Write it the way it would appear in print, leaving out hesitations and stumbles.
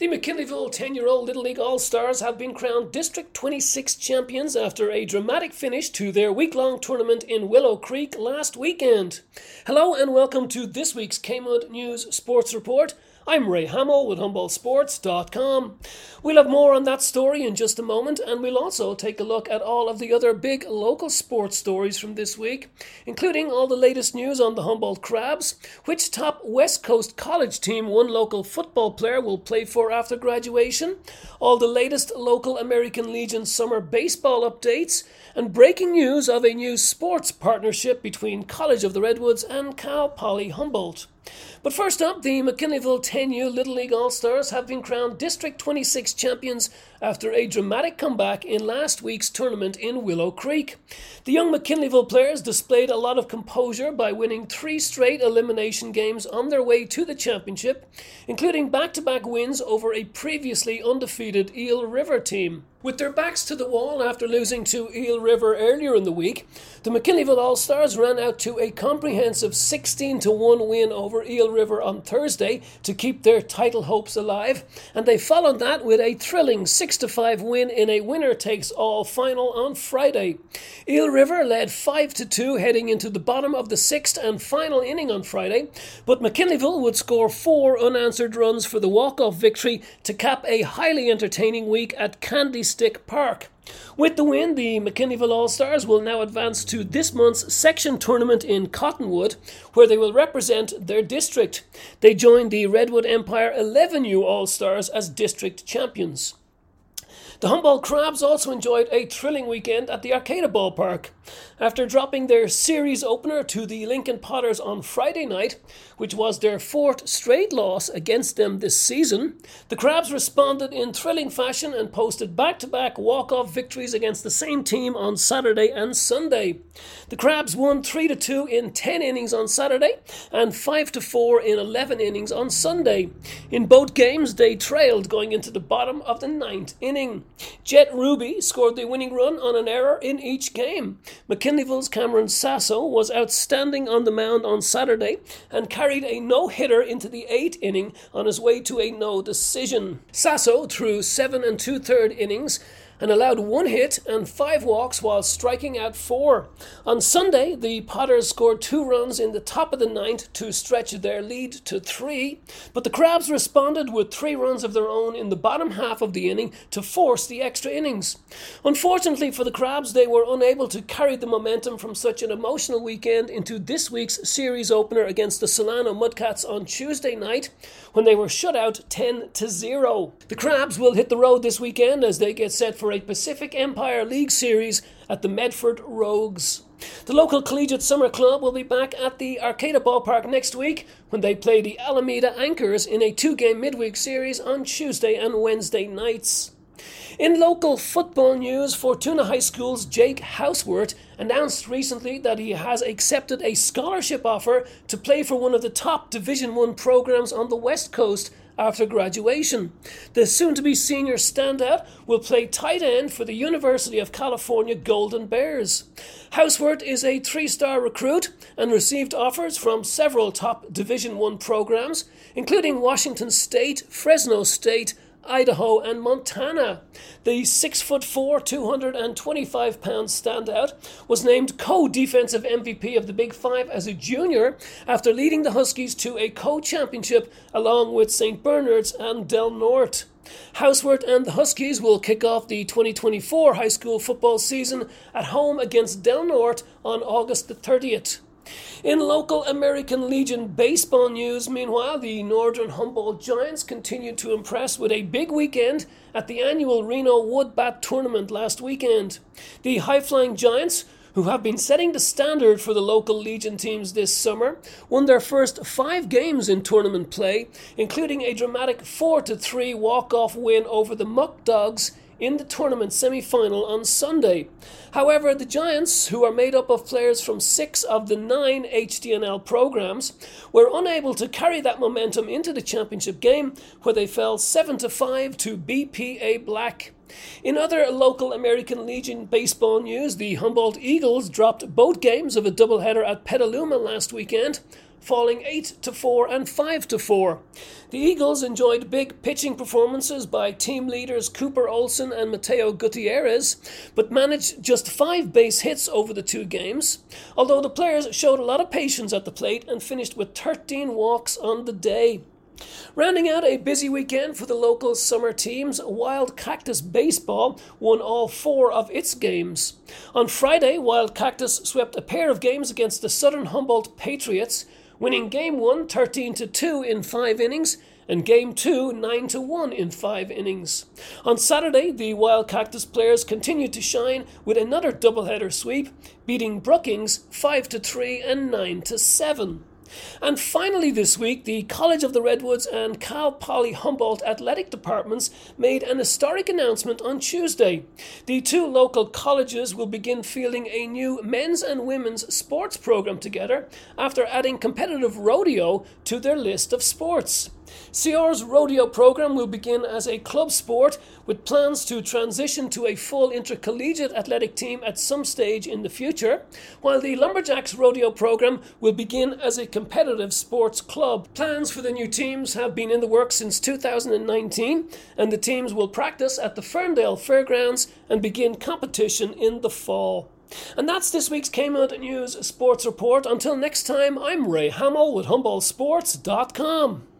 The McKinleyville 10-year-old Little League All-Stars have been crowned District 26 champions after a dramatic finish to their week-long tournament in Willow Creek last weekend. Hello and welcome to this week's Kmud News Sports Report. I'm Ray Hamill with HumboldtSports.com. We'll have more on that story in just a moment, and we'll also take a look at all of the other big local sports stories from this week, including all the latest news on the Humboldt Crabs, which top West Coast college team one local football player will play for after graduation, all the latest local American Legion summer baseball updates, and breaking news of a new sports partnership between College of the Redwoods and Cal Poly Humboldt. But first up, the McKinleyville 10U Little League All-Stars have been crowned District 26 champions after a dramatic comeback in last week's tournament in Willow Creek. The young McKinleyville players displayed a lot of composure by winning 3 straight elimination games on their way to the championship, including back-to-back wins over a previously undefeated Eel River team. With their backs to the wall after losing to Eel River earlier in the week, the McKinleyville All-Stars ran out to a comprehensive 16-1 win over Eel River on Thursday to keep their title hopes alive, and they followed that with a thrilling 6-5 win in a winner-takes-all final on Friday. Eel River led 5-2 heading into the bottom of the 6th and final inning on Friday, but McKinleyville would score 4 unanswered runs for the walk-off victory to cap a highly entertaining week at Candy Stick Park. With the win, the McKinleyville All-Stars will now advance to this month's section tournament in Cottonwood, where they will represent their district. They joined the Redwood Empire 11U All-Stars as district champions. The Humboldt Crabs also enjoyed a thrilling weekend at the Arcata Ballpark. After dropping their series opener to the Lincoln Potters on Friday night, which was their 4th straight loss against them this season, the Crabs responded in thrilling fashion and posted back-to-back walk-off victories against the same team on Saturday and Sunday. The Crabs won 3-2 in 10 innings on Saturday and 5-4 in 11 innings on Sunday. In both games, they trailed going into the bottom of the 9th inning. Jet Ruby scored the winning run on an error in each game. McKinleyville's Cameron Sasso was outstanding on the mound on Saturday and carried a no-hitter into the 8th inning on his way to a no decision. Sasso threw 7 2/3 innings and allowed 1 hit and 5 walks while striking out 4. On Sunday, the Potters scored 2 runs in the top of the 9th to stretch their lead to 3, but the Crabs responded with 3 runs of their own in the bottom half of the inning to force the extra innings. Unfortunately for the Crabs, they were unable to carry the momentum from such an emotional weekend into this week's series opener against the Solano Mudcats on Tuesday night, when they were shut out 10-0. The Crabs will hit the road this weekend as they get set for a Pacific Empire League Series at the Medford Rogues. The local collegiate summer club will be back at the Arcata Ballpark next week when they play the Alameda Anchors in a 2-game midweek series on Tuesday and Wednesday nights. In local football news, Fortuna High School's Jake Houseworth announced recently that he has accepted a scholarship offer to play for one of the top Division I programs on the West Coast after graduation. The soon-to-be senior standout will play tight end for the University of California Golden Bears. Houseworth is a 3-star recruit and received offers from several top Division I programs, including Washington State, Fresno State, Idaho and Montana. The 6'4", 225-pound standout was named co-defensive MVP of the Big Five as a junior after leading the Huskies to a co-championship along with St. Bernard's and Del Norte. Houseworth and the Huskies will kick off the 2024 high school football season at home against Del Norte on August the 30th. In local American Legion baseball news, meanwhile, the Northern Humboldt Giants continued to impress with a big weekend at the annual Reno Wood Bat Tournament last weekend. The high-flying Giants, who have been setting the standard for the local Legion teams this summer, won their first 5 games in tournament play, including a dramatic 4-3 walk-off win over the Muck Dogs in the tournament semi-final on Sunday. However, the Giants, who are made up of players from 6 of the 9 HDNL programs, were unable to carry that momentum into the championship game, where they fell 7-5 to BPA Black. In other local American Legion baseball news, the Humboldt Eagles dropped both games of a doubleheader at Petaluma last weekend, falling 8-4 and 5-4. The Eagles enjoyed big pitching performances by team leaders Cooper Olsen and Mateo Gutierrez, but managed just 5 base hits over the 2 games, although the players showed a lot of patience at the plate and finished with 13 walks on the day. Rounding out a busy weekend for the local summer teams, Wild Cactus Baseball won all 4 of its games. On Friday, Wild Cactus swept a pair of games against the Southern Humboldt Patriots, winning Game 1 13-2 in 5 innings and Game 2 9-1 in 5 innings. On Saturday, the Wild Cactus players continued to shine with another doubleheader sweep, beating Brookings 5-3 and 9-7. And finally this week, the College of the Redwoods and Cal Poly Humboldt athletic departments made an historic announcement on Tuesday. The 2 local colleges will begin fielding a new men's and women's sports program together after adding competitive rodeo to their list of sports. CR's rodeo program will begin as a club sport with plans to transition to a full intercollegiate athletic team at some stage in the future, while the Lumberjacks rodeo program will begin as a competitive sports club. Plans for the new teams have been in the works since 2019, and the teams will practice at the Ferndale Fairgrounds and begin competition in the fall. And that's this week's Kmart News Sports Report. Until next time, I'm Ray Hamill with HumboldtSports.com.